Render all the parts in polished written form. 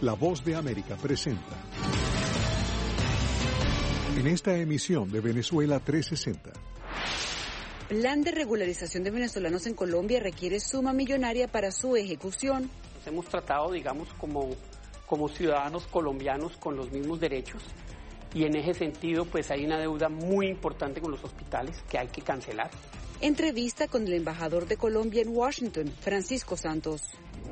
La Voz de América presenta. En esta emisión de Venezuela 360. Plan de regularización de venezolanos en Colombia requiere suma millonaria para su ejecución. Nos hemos tratado, digamos, como ciudadanos colombianos con los mismos derechos y en ese sentido pues hay una deuda muy importante con los hospitales que hay que cancelar. Entrevista con el embajador de Colombia en Washington, Francisco Santos.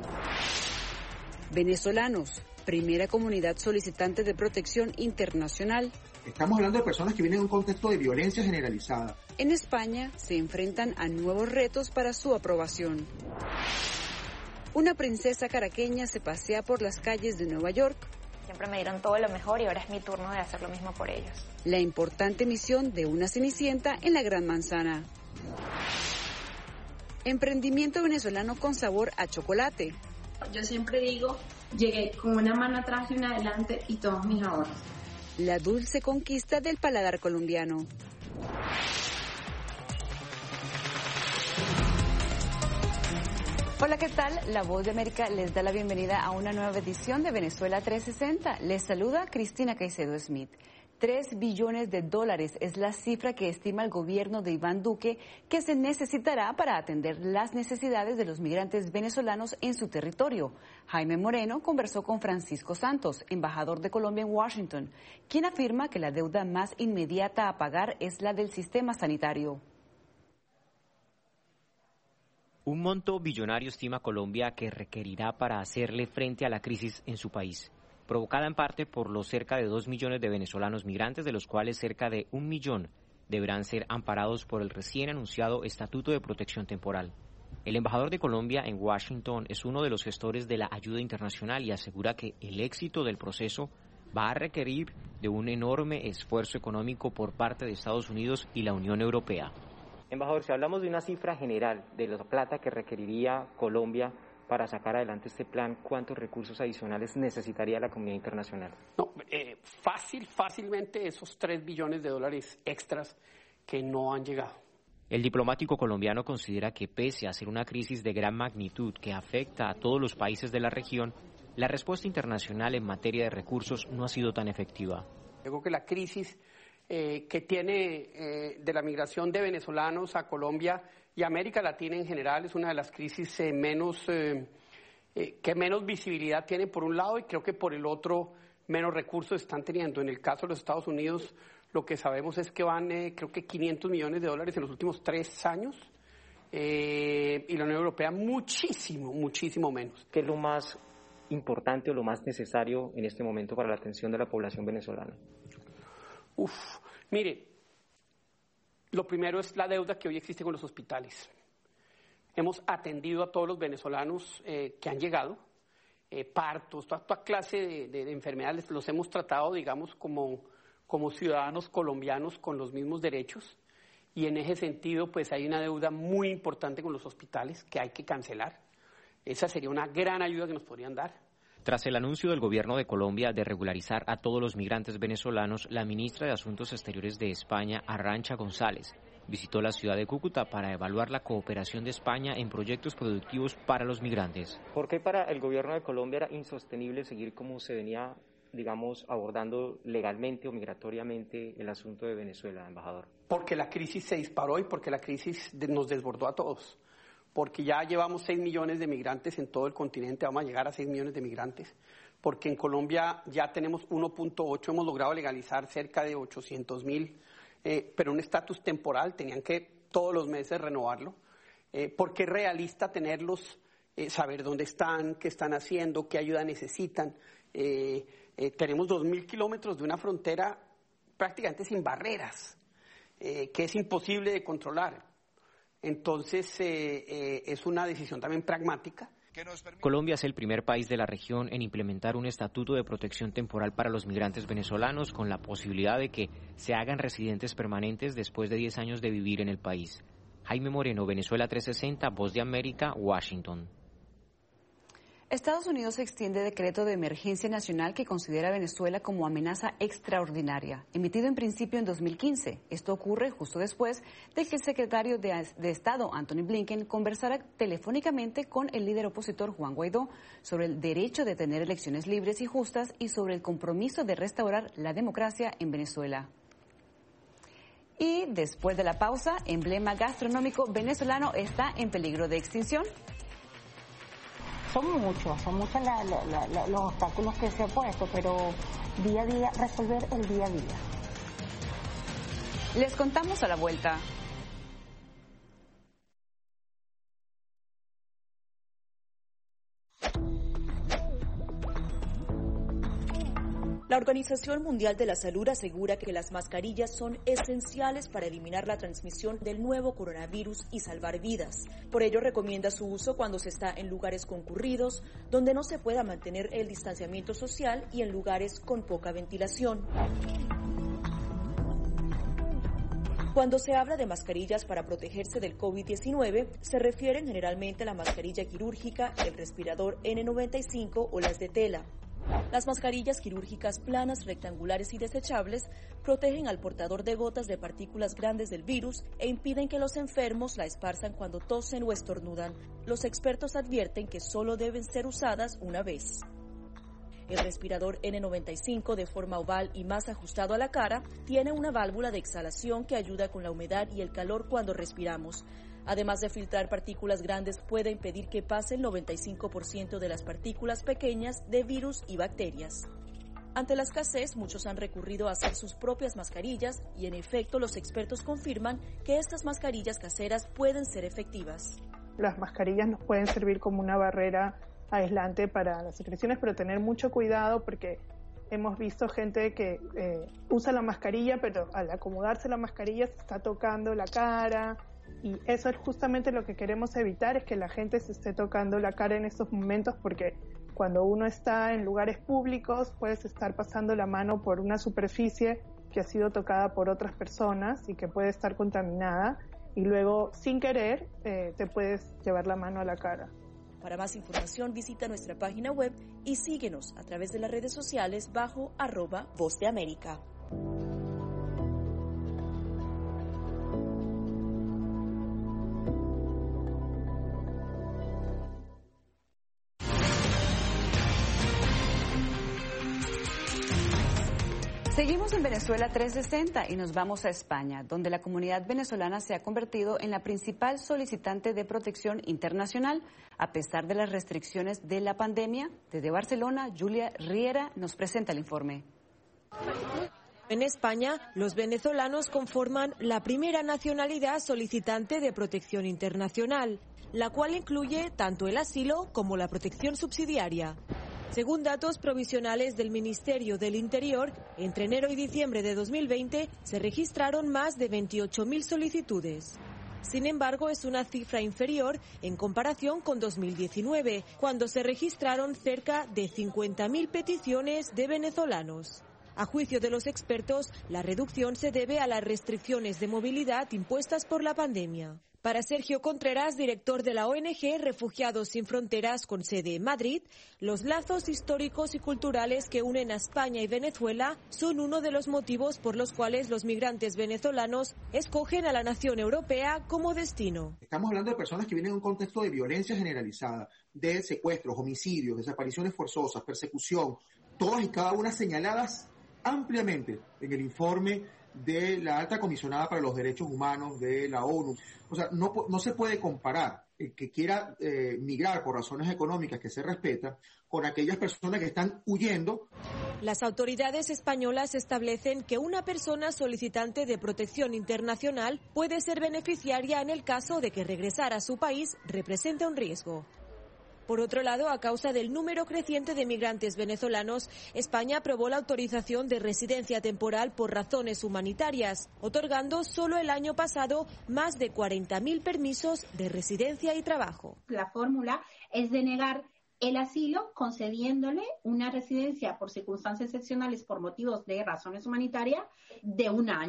Venezolanos, primera comunidad solicitante de protección internacional. Estamos hablando de personas que vienen en un contexto de violencia generalizada. En España se enfrentan a nuevos retos para su aprobación. Una princesa caraqueña se pasea por las calles de Nueva York. Siempre me dieron todo lo mejor y ahora es mi turno de hacer lo mismo por ellos. La importante misión de una cenicienta en la Gran Manzana. Emprendimiento venezolano con sabor a chocolate. Yo siempre digo, llegué con una mano atrás y una adelante y todos mis ahorros. La dulce conquista del paladar colombiano. Hola, ¿qué tal? La Voz de América les da la bienvenida a una nueva edición de Venezuela 360. Les saluda Cristina Caicedo Smith. $3 billones es la cifra que estima el gobierno de Iván Duque que se necesitará para atender las necesidades de los migrantes venezolanos en su territorio. Jaime Moreno conversó con Francisco Santos, embajador de Colombia en Washington, quien afirma que la deuda más inmediata a pagar es la del sistema sanitario. Un monto billonario estima Colombia que requerirá para hacerle frente a la crisis en su país, provocada en parte por los cerca de 2 millones de venezolanos migrantes, de los cuales cerca de 1 millón deberán ser amparados por el recién anunciado Estatuto de Protección Temporal. El embajador de Colombia en Washington es uno de los gestores de la ayuda internacional y asegura que el éxito del proceso va a requerir de un enorme esfuerzo económico por parte de Estados Unidos y la Unión Europea. Embajador, si hablamos de una cifra general de la plata que requeriría Colombia para sacar adelante este plan, ¿cuántos recursos adicionales necesitaría la comunidad internacional? No, fácilmente esos $3 billones extras que no han llegado. El diplomático colombiano considera que pese a ser una crisis de gran magnitud que afecta a todos los países de la región, la respuesta internacional en materia de recursos no ha sido tan efectiva. Creo que la crisis que tiene de la migración de venezolanos a Colombia y América Latina en general es una de las crisis que menos visibilidad tiene por un lado y creo que por el otro menos recursos están teniendo. En el caso de los Estados Unidos lo que sabemos es que van creo que $500 millones en los últimos 3 años y la Unión Europea muchísimo menos. ¿Qué es lo más importante o lo más necesario en este momento para la atención de la población venezolana? Mire, lo primero es la deuda que hoy existe con los hospitales. Hemos atendido a todos los venezolanos que han llegado, partos, toda clase de enfermedades, los hemos tratado, digamos, como ciudadanos colombianos con los mismos derechos y en ese sentido pues hay una deuda muy importante con los hospitales que hay que cancelar. Esa sería una gran ayuda que nos podrían dar. Tras el anuncio del gobierno de Colombia de regularizar a todos los migrantes venezolanos, la ministra de Asuntos Exteriores de España, Arantxa González, visitó la ciudad de Cúcuta para evaluar la cooperación de España en proyectos productivos para los migrantes. ¿Por qué para el gobierno de Colombia era insostenible seguir como se venía, digamos, abordando legalmente o migratoriamente el asunto de Venezuela, embajador? Porque la crisis se disparó y porque la crisis nos desbordó a todos. Porque ya llevamos 6 millones de migrantes en todo el continente, vamos a llegar a 6 millones de migrantes, porque en Colombia ya tenemos 1.8, hemos logrado legalizar cerca de 800,000, pero un estatus temporal, tenían que todos los meses renovarlo, porque es realista tenerlos, saber dónde están, qué están haciendo, qué ayuda necesitan. Tenemos 2.000 kilómetros de una frontera prácticamente sin barreras, que es imposible de controlar. Entonces, es una decisión también pragmática. Colombia es el primer país de la región en implementar un estatuto de protección temporal para los migrantes venezolanos, con la posibilidad de que se hagan residentes permanentes después de 10 años de vivir en el país. Jaime Moreno, Venezuela 360, Voz de América, Washington. Estados Unidos extiende decreto de emergencia nacional que considera a Venezuela como amenaza extraordinaria, emitido en principio en 2015. Esto ocurre justo después de que el secretario de Estado, Antony Blinken, conversara telefónicamente con el líder opositor Juan Guaidó sobre el derecho de tener elecciones libres y justas y sobre el compromiso de restaurar la democracia en Venezuela. Y después de la pausa, emblema gastronómico venezolano está en peligro de extinción. Son muchos los obstáculos que se han puesto, pero día a día, resolver el día a día. Les contamos a la vuelta. La Organización Mundial de la Salud asegura que las mascarillas son esenciales para eliminar la transmisión del nuevo coronavirus y salvar vidas. Por ello, recomienda su uso cuando se está en lugares concurridos, donde no se pueda mantener el distanciamiento social y en lugares con poca ventilación. Cuando se habla de mascarillas para protegerse del COVID-19, se refieren generalmente a la mascarilla quirúrgica, el respirador N95 o las de tela. Las mascarillas quirúrgicas planas, rectangulares y desechables protegen al portador de gotas de partículas grandes del virus e impiden que los enfermos la esparzan cuando tosen o estornudan. Los expertos advierten que solo deben ser usadas una vez. El respirador N95, de forma oval y más ajustado a la cara, tiene una válvula de exhalación que ayuda con la humedad y el calor cuando respiramos. Además de filtrar partículas grandes, puede impedir que pase el 95% de las partículas pequeñas de virus y bacterias. Ante la escasez, muchos han recurrido a hacer sus propias mascarillas y, en efecto, los expertos confirman que estas mascarillas caseras pueden ser efectivas. Las mascarillas nos pueden servir como una barrera aislante para las secreciones, pero tener mucho cuidado porque hemos visto gente que usa la mascarilla, pero al acomodarse la mascarilla se está tocando la cara. Y eso es justamente lo que queremos evitar, es que la gente se esté tocando la cara en estos momentos, porque cuando uno está en lugares públicos puedes estar pasando la mano por una superficie que ha sido tocada por otras personas y que puede estar contaminada y luego sin querer te puedes llevar la mano a la cara. Para más información visita nuestra página web y síguenos a través de las redes sociales bajo @Voz de América. Seguimos en Venezuela 360 y nos vamos a España, donde la comunidad venezolana se ha convertido en la principal solicitante de protección internacional, a pesar de las restricciones de la pandemia. Desde Barcelona, Julia Riera nos presenta el informe. En España, los venezolanos conforman la primera nacionalidad solicitante de protección internacional, la cual incluye tanto el asilo como la protección subsidiaria. Según datos provisionales del Ministerio del Interior, entre enero y diciembre de 2020 se registraron más de 28.000 solicitudes. Sin embargo, es una cifra inferior en comparación con 2019, cuando se registraron cerca de 50.000 peticiones de venezolanos. A juicio de los expertos, la reducción se debe a las restricciones de movilidad impuestas por la pandemia. Para Sergio Contreras, director de la ONG Refugiados Sin Fronteras con sede en Madrid, los lazos históricos y culturales que unen a España y Venezuela son uno de los motivos por los cuales los migrantes venezolanos escogen a la nación europea como destino. Estamos hablando de personas que vienen en un contexto de violencia generalizada, de secuestros, homicidios, desapariciones forzosas, persecución, todas y cada una señaladas ampliamente en el informe de la alta comisionada para los derechos humanos de la ONU. O sea, no se puede comparar el que quiera migrar por razones económicas, que se respeta, con aquellas personas que están huyendo. Las autoridades españolas establecen que una persona solicitante de protección internacional puede ser beneficiaria en el caso de que regresar a su país represente un riesgo. Por otro lado, a causa del número creciente de migrantes venezolanos, España aprobó la autorización de residencia temporal por razones humanitarias, otorgando solo el año pasado más de 40.000 permisos de residencia y trabajo. La fórmula es denegar el asilo concediéndole una residencia por circunstancias excepcionales por motivos de razones humanitarias de un año.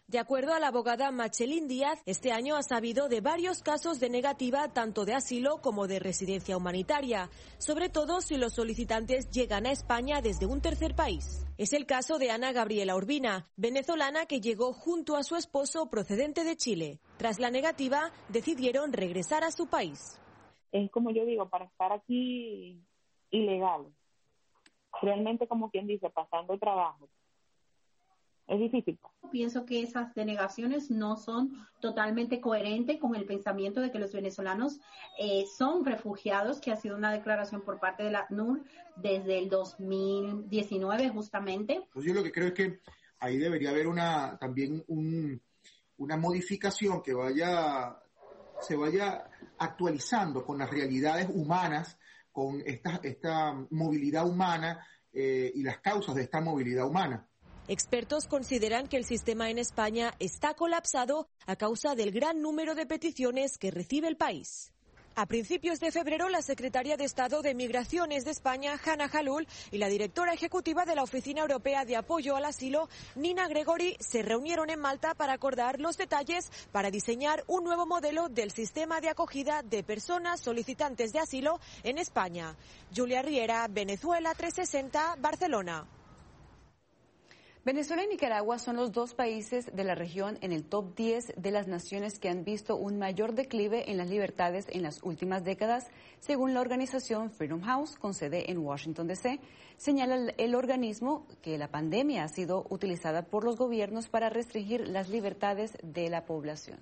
De acuerdo a la abogada Machelín Díaz, este año ha sabido de varios casos de negativa tanto de asilo como de residencia humanitaria, sobre todo si los solicitantes llegan a España desde un tercer país. Es el caso de Ana Gabriela Urbina, venezolana que llegó junto a su esposo procedente de Chile. Tras la negativa, decidieron regresar a su país. Es como yo digo, para estar aquí ilegal, realmente como quien dice, pasando trabajo. Es difícil. Pienso que esas denegaciones no son totalmente coherentes con el pensamiento de que los venezolanos son refugiados, que ha sido una declaración por parte de la ACNUR desde el 2019 justamente. Pues yo lo que creo es que ahí debería haber también una modificación que se vaya actualizando con las realidades humanas, con esta movilidad humana y las causas de esta movilidad humana. Expertos consideran que el sistema en España está colapsado a causa del gran número de peticiones que recibe el país. A principios de febrero, la secretaria de Estado de Migraciones de España, Hanna Jalul, y la directora ejecutiva de la Oficina Europea de Apoyo al Asilo, Nina Gregori, se reunieron en Malta para acordar los detalles para diseñar un nuevo modelo del sistema de acogida de personas solicitantes de asilo en España. Julia Riera, Venezuela 360, Barcelona. Venezuela y Nicaragua son los dos países de la región en el top 10 de las naciones que han visto un mayor declive en las libertades en las últimas décadas, según la organización Freedom House, con sede en Washington, D.C. Señala el organismo que la pandemia ha sido utilizada por los gobiernos para restringir las libertades de la población.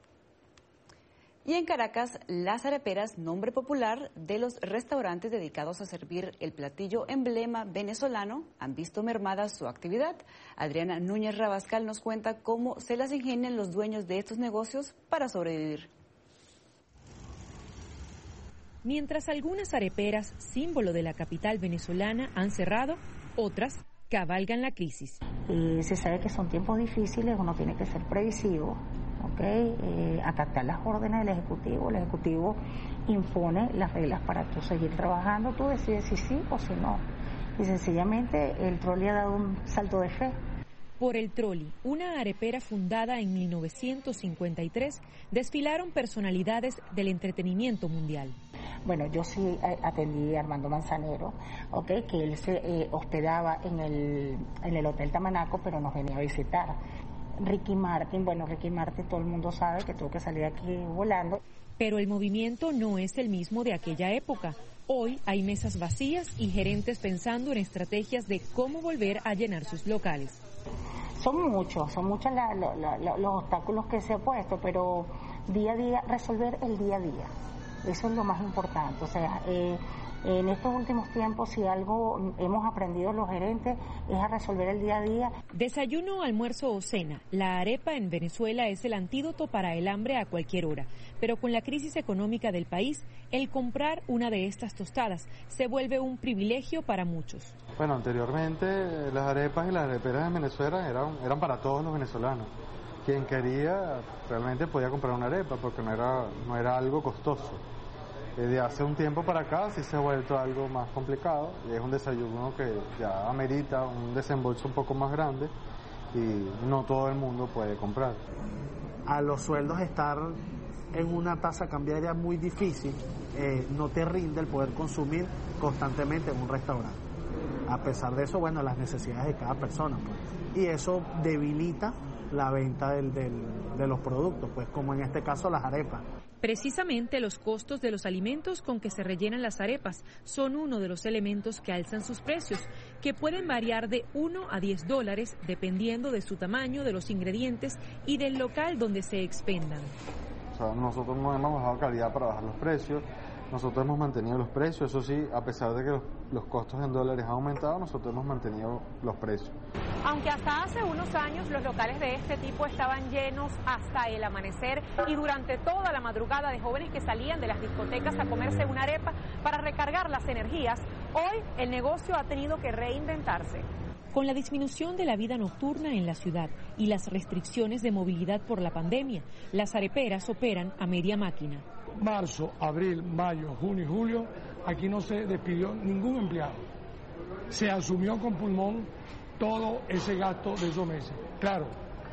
Y en Caracas, Las Areperas, nombre popular de los restaurantes dedicados a servir el platillo emblema venezolano, han visto mermada su actividad. Adriana Núñez Rabascal nos cuenta cómo se las ingenian los dueños de estos negocios para sobrevivir. Mientras algunas areperas, símbolo de la capital venezolana, han cerrado, otras cabalgan la crisis. Se sabe que son tiempos difíciles, uno tiene que ser previsivo. Acatar las órdenes del Ejecutivo. El Ejecutivo impone las reglas para tú seguir trabajando, tú decides si sí o si no. Y sencillamente el Trolli ha dado un salto de fe. Por el Trolli, una arepera fundada en 1953, desfilaron personalidades del entretenimiento mundial. Bueno, yo sí atendí a Armando Manzanero, que él se hospedaba en el Hotel Tamanaco, pero nos venía a visitar. Ricky Martin todo el mundo sabe que tuvo que salir aquí volando. Pero el movimiento no es el mismo de aquella época. Hoy hay mesas vacías y gerentes pensando en estrategias de cómo volver a llenar sus locales. Son muchos los obstáculos que se ha puesto, pero día a día, resolver el día a día. Eso es lo más importante. O sea, en estos últimos tiempos, si algo hemos aprendido los gerentes, es a resolver el día a día. Desayuno, almuerzo o cena. La arepa en Venezuela es el antídoto para el hambre a cualquier hora. Pero con la crisis económica del país, el comprar una de estas tostadas se vuelve un privilegio para muchos. Bueno, anteriormente las arepas y las areperas en Venezuela eran para todos los venezolanos. Quien quería realmente podía comprar una arepa porque no era algo costoso. De hace un tiempo para acá sí se ha vuelto algo más complicado y es un desayuno que ya amerita un desembolso un poco más grande y no todo el mundo puede comprar. A los sueldos estar en una tasa cambiaria muy difícil, no te rinde el poder consumir constantemente en un restaurante. A pesar de eso, bueno, las necesidades de cada persona, pues. Y eso debilita la venta de los productos, pues como en este caso las arepas. Precisamente los costos de los alimentos con que se rellenan las arepas son uno de los elementos que alzan sus precios, que pueden variar de $1 a $10 dependiendo de su tamaño, de los ingredientes y del local donde se expendan. O sea, nosotros no hemos bajado calidad para bajar los precios, nosotros hemos mantenido los precios, eso sí, a pesar de que los costos en dólares han aumentado, nosotros hemos mantenido los precios. Aunque hasta hace unos años los locales de este tipo estaban llenos hasta el amanecer y durante toda la madrugada de jóvenes que salían de las discotecas a comerse una arepa para recargar las energías, hoy el negocio ha tenido que reinventarse. Con la disminución de la vida nocturna en la ciudad y las restricciones de movilidad por la pandemia, las areperas operan a media máquina. Marzo, abril, mayo, junio y julio, aquí no se despidió ningún empleado. Se asumió con pulmón todo ese gasto de esos meses. Claro,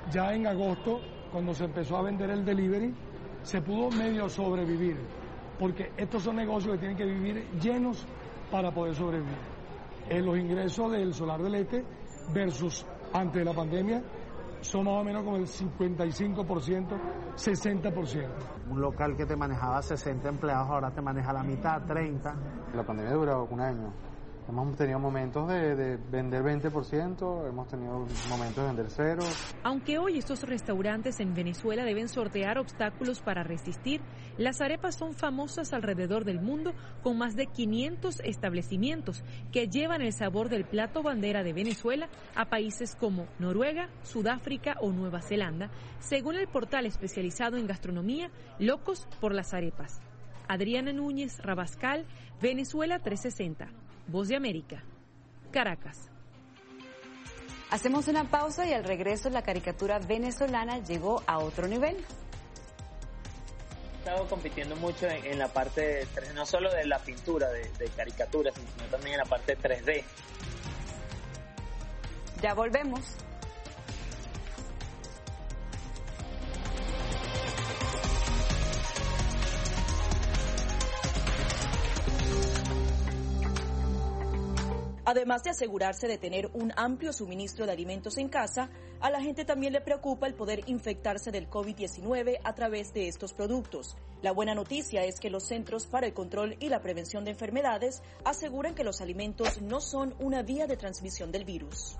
ya en agosto, cuando se empezó a vender el delivery, se pudo medio sobrevivir, porque estos son negocios que tienen que vivir llenos para poder sobrevivir. Los ingresos del Solar del Este versus antes de la pandemia son más o menos como el 55%, 60%. Un local que te manejaba 60 empleados ahora te maneja la mitad, 30. La pandemia duró un año. Hemos tenido momentos de vender 20%, hemos tenido momentos de vender 0. Aunque hoy estos restaurantes en Venezuela deben sortear obstáculos para resistir, las arepas son famosas alrededor del mundo, con más de 500 establecimientos que llevan el sabor del plato bandera de Venezuela a países como Noruega, Sudáfrica o Nueva Zelanda, según el portal especializado en gastronomía Locos por las Arepas. Adriana Núñez Rabascal, Venezuela 360. Voz de América, Caracas. Hacemos una pausa y al regreso la caricatura venezolana llegó a otro nivel. He estado compitiendo mucho en la parte 3D, no solo de la pintura de caricaturas, sino también en la parte 3D. Ya volvemos. Además de asegurarse de tener un amplio suministro de alimentos en casa, a la gente también le preocupa el poder infectarse del COVID-19 a través de estos productos. La buena noticia es que los Centros para el Control y la Prevención de Enfermedades aseguran que los alimentos no son una vía de transmisión del virus.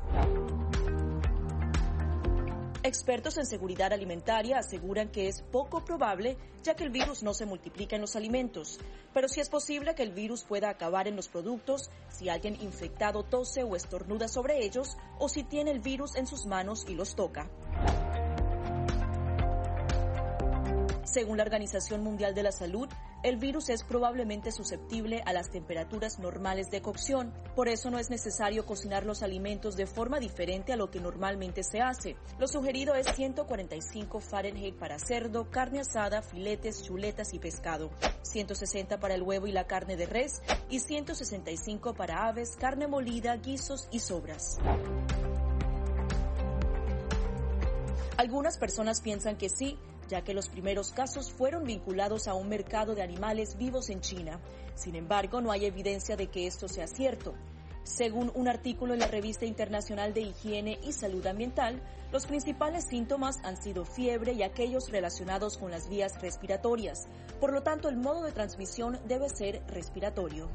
Expertos en seguridad alimentaria aseguran que es poco probable, ya que el virus no se multiplica en los alimentos, pero sí es posible que el virus pueda acabar en los productos si alguien infectado tose o estornuda sobre ellos o si tiene el virus en sus manos y los toca. Según la Organización Mundial de la Salud, el virus es probablemente susceptible a las temperaturas normales de cocción. Por eso no es necesario cocinar los alimentos de forma diferente a lo que normalmente se hace. Lo sugerido es 145 Fahrenheit para cerdo, carne asada, filetes, chuletas y pescado, 160 para el huevo y la carne de res y 165 para aves, carne molida, guisos y sobras. Algunas personas piensan que sí, ya que los primeros casos fueron vinculados a un mercado de animales vivos en China. Sin embargo, no hay evidencia de que esto sea cierto. Según un artículo en la Revista Internacional de Higiene y Salud Ambiental, los principales síntomas han sido fiebre y aquellos relacionados con las vías respiratorias. Por lo tanto, el modo de transmisión debe ser respiratorio.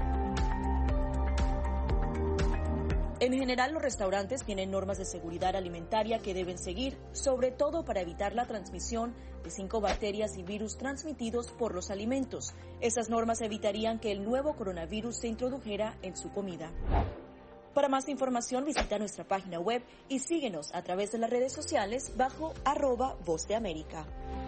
En general, los restaurantes tienen normas de seguridad alimentaria que deben seguir, sobre todo para evitar la transmisión de 5 bacterias y virus transmitidos por los alimentos. Esas normas evitarían que el nuevo coronavirus se introdujera en su comida. Para más información, visita nuestra página web y síguenos a través de las redes sociales bajo @Voz de América.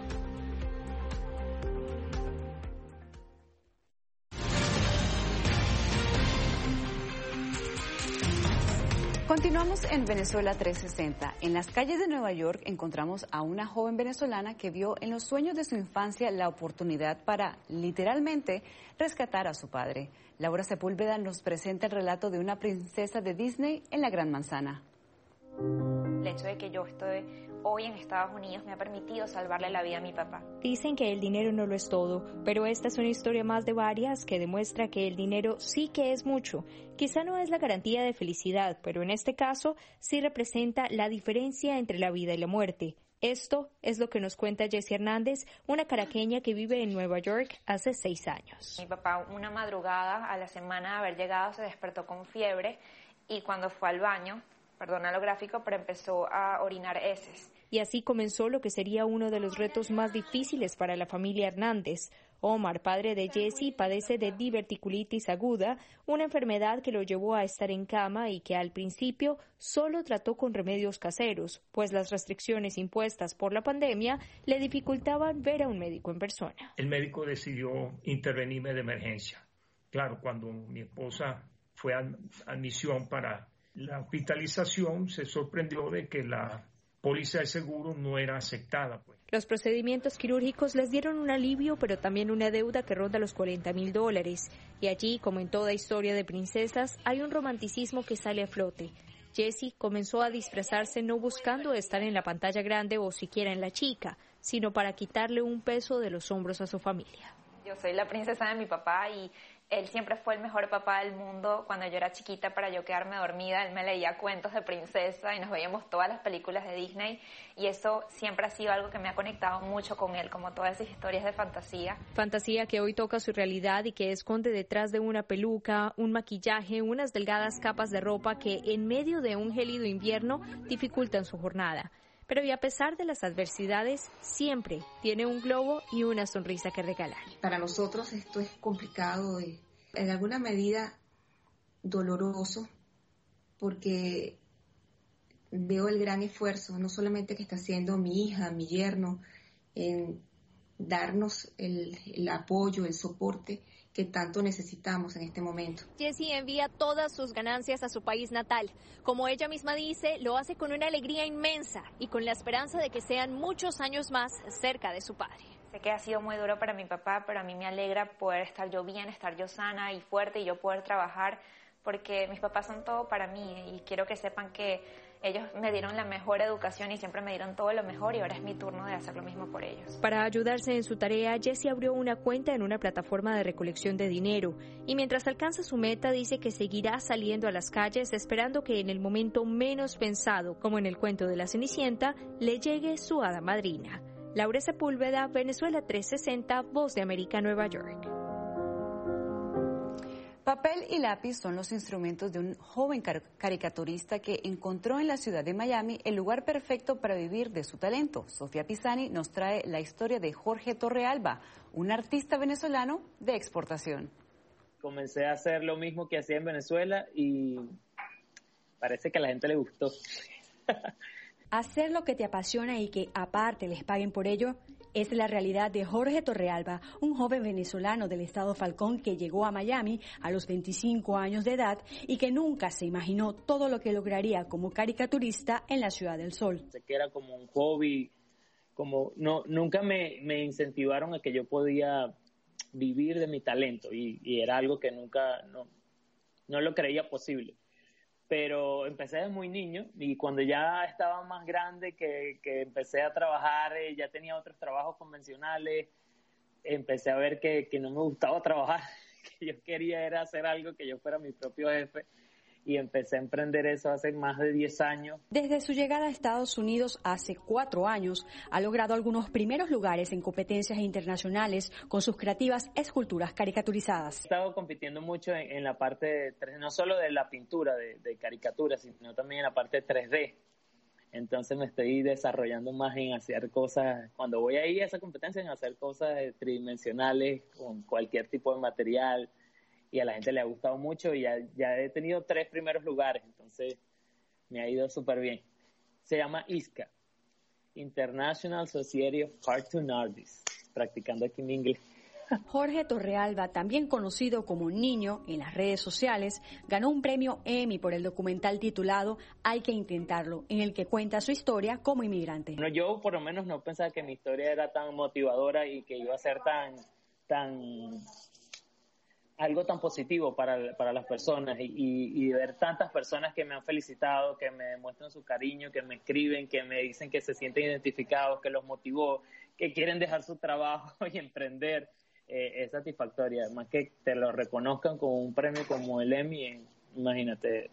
Continuamos en Venezuela 360. En las calles de Nueva York encontramos a una joven venezolana que vio en los sueños de su infancia la oportunidad para, literalmente, rescatar a su padre. Laura Sepúlveda nos presenta el relato de una princesa de Disney en la Gran Manzana. El hecho de que yo estoy hoy en Estados Unidos me ha permitido salvarle la vida a mi papá. Dicen que el dinero no lo es todo, pero esta es una historia más de varias que demuestra que el dinero sí que es mucho. Quizá no es la garantía de felicidad, pero en este caso sí representa la diferencia entre la vida y la muerte. Esto es lo que nos cuenta Jessie Hernández, una caraqueña que vive en Nueva York hace 6 años. Mi papá, una madrugada a la semana de haber llegado, se despertó con fiebre y cuando fue al baño, perdona lo gráfico, pero empezó a orinar heces. Y así comenzó lo que sería uno de los retos más difíciles para la familia Hernández. Omar, padre de Jessie, padece de diverticulitis aguda, una enfermedad que lo llevó a estar en cama y que al principio solo trató con remedios caseros, pues las restricciones impuestas por la pandemia le dificultaban ver a un médico en persona. El médico decidió intervenirme de emergencia. Claro, cuando mi esposa fue a admisión para la hospitalización, se sorprendió de que la póliza de seguro no era aceptada. Los procedimientos quirúrgicos les dieron un alivio, pero también una deuda que ronda los $40,000. Y allí, como en toda historia de princesas, hay un romanticismo que sale a flote. Jessie comenzó a disfrazarse no buscando estar en la pantalla grande o siquiera en la chica, sino para quitarle un peso de los hombros a su familia. Yo soy la princesa de mi papá y él siempre fue el mejor papá del mundo. Cuando yo era chiquita, para yo quedarme dormida, él me leía cuentos de princesa y nos veíamos todas las películas de Disney. Y eso siempre ha sido algo que me ha conectado mucho con él, como todas esas historias de fantasía. Fantasía que hoy toca su realidad y que esconde detrás de una peluca, un maquillaje, unas delgadas capas de ropa que en medio de un gélido invierno dificultan su jornada. Pero y a pesar de las adversidades, siempre tiene un globo y una sonrisa que regalar. Para nosotros esto es complicado, en alguna medida doloroso, porque veo el gran esfuerzo, no solamente que está haciendo mi hija, mi yerno, en darnos el apoyo, el soporte que tanto necesitamos en este momento. Jessie envía todas sus ganancias a su país natal. Como ella misma dice, lo hace con una alegría inmensa y con la esperanza de que sean muchos años más cerca de su padre. Sé que ha sido muy duro para mi papá, pero a mí me alegra poder estar yo bien, estar yo sana y fuerte y yo poder trabajar, porque mis papás son todo para mí y quiero que sepan que ellos me dieron la mejor educación y siempre me dieron todo lo mejor y ahora es mi turno de hacer lo mismo por ellos. Para ayudarse en su tarea, Jessie abrió una cuenta en una plataforma de recolección de dinero y mientras alcanza su meta dice que seguirá saliendo a las calles esperando que en el momento menos pensado, como en el cuento de la Cenicienta, le llegue su hada madrina. Laura Sepúlveda, Venezuela 360, Voz de América, Nueva York. Papel y lápiz son los instrumentos de un joven caricaturista que encontró en la ciudad de Miami el lugar perfecto para vivir de su talento. Sofía Pisani nos trae la historia de Jorge Torrealba, un artista venezolano de exportación. Comencé a hacer lo mismo que hacía en Venezuela y parece que a la gente le gustó. Hacer lo que te apasiona y que aparte les paguen por ello es la realidad de Jorge Torrealba, un joven venezolano del estado Falcón que llegó a Miami a los 25 años de edad y que nunca se imaginó todo lo que lograría como caricaturista en la Ciudad del Sol. Sé que era como un hobby, nunca me incentivaron a que yo podía vivir de mi talento y era algo que nunca, no lo creía posible. Pero empecé desde muy niño y cuando ya estaba más grande que empecé a trabajar, ya tenía otros trabajos convencionales, empecé a ver que no me gustaba trabajar, que yo quería era hacer algo, que yo fuera mi propio jefe y empecé a emprender eso hace más de 10 años. Desde su llegada a Estados Unidos hace 4 años, ha logrado algunos primeros lugares en competencias internacionales con sus creativas esculturas caricaturizadas. He estado compitiendo mucho en la parte, no solo de la pintura, de caricaturas, sino también en la parte 3D. Entonces me estoy desarrollando más en hacer cosas, cuando voy ahí a esa competencia, en hacer cosas tridimensionales con cualquier tipo de material. Y a la gente le ha gustado mucho y ya he tenido 3 primeros lugares, entonces me ha ido súper bien. Se llama ISCA, International Society of Cartoon Artists, practicando aquí en inglés. Jorge Torrealba, también conocido como Niño en las redes sociales, ganó un premio Emmy por el documental titulado Hay que intentarlo, en el que cuenta su historia como inmigrante. Bueno, yo por lo menos no pensaba que mi historia era tan motivadora y que iba a ser algo tan positivo para las personas y ver tantas personas que me han felicitado, que me demuestran su cariño, que me escriben, que me dicen que se sienten identificados, que los motivó, que quieren dejar su trabajo y emprender, es satisfactoria. Además que te lo reconozcan con un premio como el Emmy, imagínate,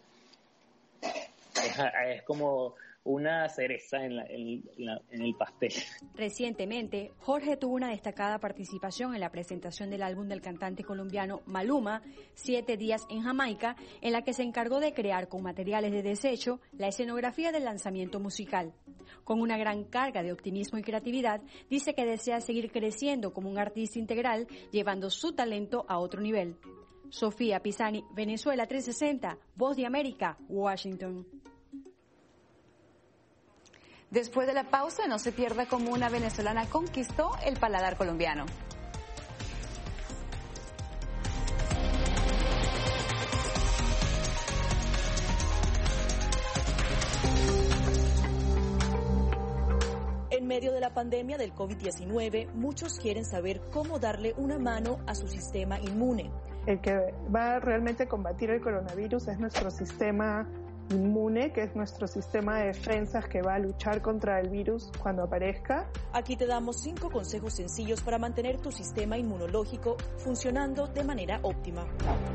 es como una cereza en el pastel. Recientemente, Jorge tuvo una destacada participación en la presentación del álbum del cantante colombiano Maluma, 7 días en Jamaica, en la que se encargó de crear con materiales de desecho la escenografía del lanzamiento musical. Con una gran carga de optimismo y creatividad, dice que desea seguir creciendo como un artista integral, llevando su talento a otro nivel. Sofía Pisani, Venezuela 360, Voz de América, Washington. Después de la pausa, no se pierda cómo una venezolana conquistó el paladar colombiano. En medio de la pandemia del COVID-19, muchos quieren saber cómo darle una mano a su sistema inmune. El que va realmente a combatir el coronavirus es nuestro sistema inmune, que es nuestro sistema de defensas que va a luchar contra el virus cuando aparezca. Aquí te damos 5 consejos sencillos para mantener tu sistema inmunológico funcionando de manera óptima.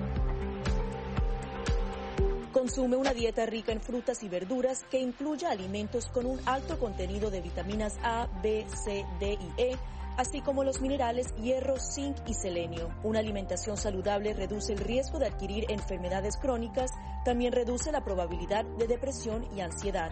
Consume una dieta rica en frutas y verduras que incluya alimentos con un alto contenido de vitaminas A, B, C, D y E, así como los minerales hierro, zinc y selenio. Una alimentación saludable reduce el riesgo de adquirir enfermedades crónicas, también reduce la probabilidad de depresión y ansiedad.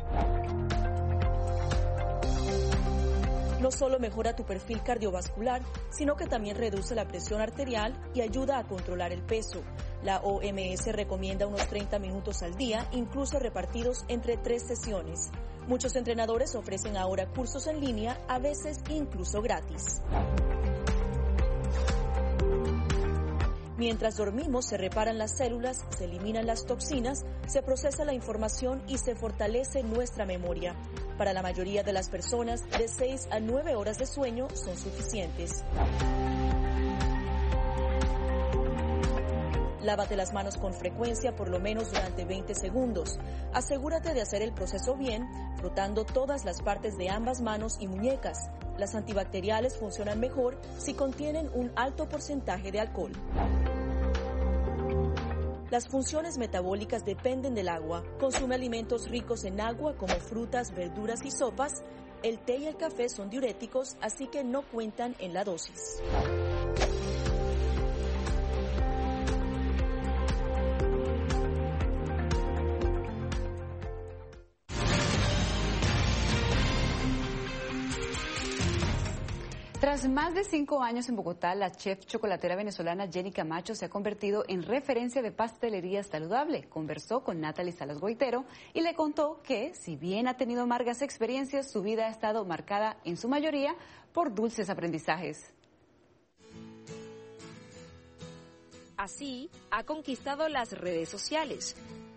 No solo mejora tu perfil cardiovascular, sino que también reduce la presión arterial y ayuda a controlar el peso. La OMS recomienda unos 30 minutos al día, incluso repartidos entre 3 sesiones. Muchos entrenadores ofrecen ahora cursos en línea, a veces incluso gratis. Mientras dormimos, se reparan las células, se eliminan las toxinas, se procesa la información y se fortalece nuestra memoria. Para la mayoría de las personas, de 6 a 9 horas de sueño son suficientes. Lávate las manos con frecuencia, por lo menos durante 20 segundos. Asegúrate de hacer el proceso bien, frotando todas las partes de ambas manos y muñecas. Las antibacteriales funcionan mejor si contienen un alto porcentaje de alcohol. Las funciones metabólicas dependen del agua. Consume alimentos ricos en agua como frutas, verduras y sopas. El té y el café son diuréticos, así que no cuentan en la dosis. Tras más de 5 años en Bogotá, la chef chocolatera venezolana Jenny Camacho se ha convertido en referencia de pastelería saludable. Conversó con Natalie Salas Guaitero y le contó que, si bien ha tenido amargas experiencias, su vida ha estado marcada en su mayoría por dulces aprendizajes. Así, ha conquistado las redes sociales.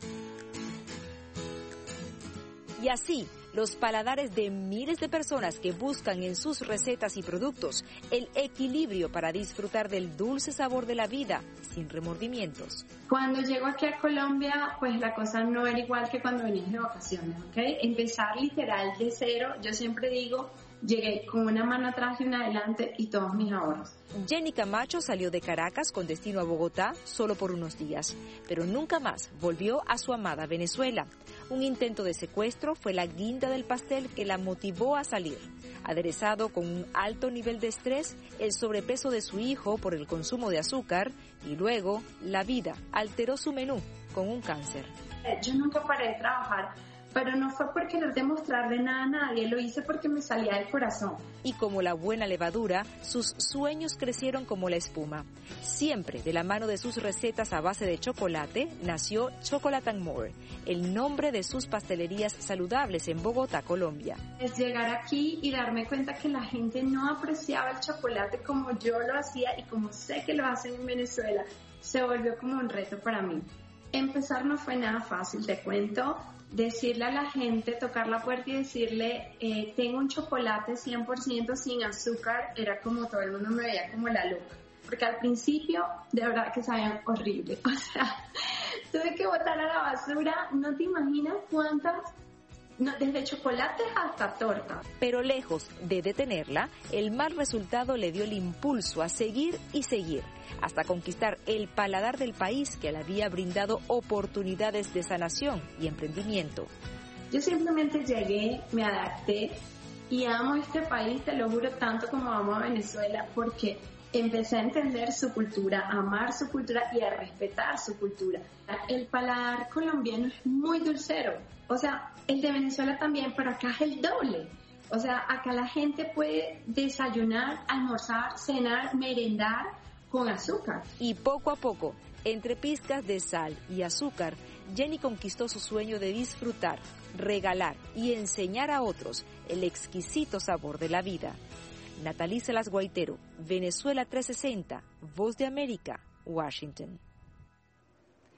Y así, los paladares de miles de personas que buscan en sus recetas y productos el equilibrio para disfrutar del dulce sabor de la vida sin remordimientos. Cuando llego aquí a Colombia, pues la cosa no era igual que cuando venís de vacaciones, ¿ok? Empezar literal de cero, yo siempre digo, llegué con una mano atrás y una adelante y todos mis ahorros. Jenny Camacho salió de Caracas con destino a Bogotá solo por unos días, pero nunca más volvió a su amada Venezuela. Un intento de secuestro fue la guinda del pastel que la motivó a salir. Aderezado con un alto nivel de estrés, el sobrepeso de su hijo por el consumo de azúcar y luego la vida alteró su menú con un cáncer. Yo nunca paré de trabajar, pero no fue por querer demostrarle nada a nadie, lo hice porque me salía del corazón. Y como la buena levadura, sus sueños crecieron como la espuma. Siempre de la mano de sus recetas a base de chocolate, nació Chocolate & More, el nombre de sus pastelerías saludables en Bogotá, Colombia. Es llegar aquí y darme cuenta que la gente no apreciaba el chocolate como yo lo hacía y como sé que lo hacen en Venezuela, se volvió como un reto para mí. Empezar no fue nada fácil, te cuento. Decirle a la gente, tocar la puerta y decirle, tengo un chocolate 100% sin azúcar, era como todo el mundo me veía como la loca. Porque al principio, de verdad que sabían horrible. O sea, tuve que botar a la basura, no te imaginas cuántas, no, desde chocolates hasta torta. Pero lejos de detenerla, el mal resultado le dio el impulso a seguir y seguir, hasta conquistar el paladar del país que le había brindado oportunidades de sanación y emprendimiento. Yo simplemente llegué, me adapté y amo este país, te lo juro, tanto como amo a Venezuela, porque empecé a entender su cultura, a amar su cultura y a respetar su cultura. El paladar colombiano es muy dulcero, o sea, el de Venezuela también, pero acá es el doble. O sea, acá la gente puede desayunar, almorzar, cenar, merendar con azúcar. Y poco a poco, entre pizcas de sal y azúcar, Jenny conquistó su sueño de disfrutar, regalar y enseñar a otros el exquisito sabor de la vida. Natalie Salas Guaitero, Venezuela 360, Voz de América, Washington.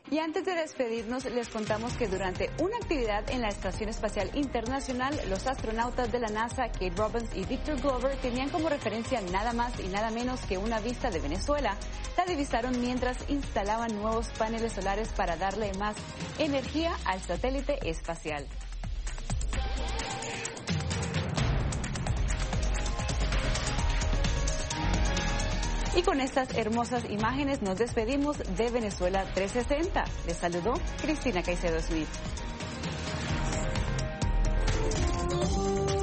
Y antes de despedirnos, les contamos que durante una actividad en la Estación Espacial Internacional, los astronautas de la NASA, Kate Robbins y Victor Glover, tenían como referencia nada más y nada menos que una vista de Venezuela. La divisaron mientras instalaban nuevos paneles solares para darle más energía al satélite espacial. Y con estas hermosas imágenes nos despedimos de Venezuela 360. Les saludó Cristina Caicedo Smith.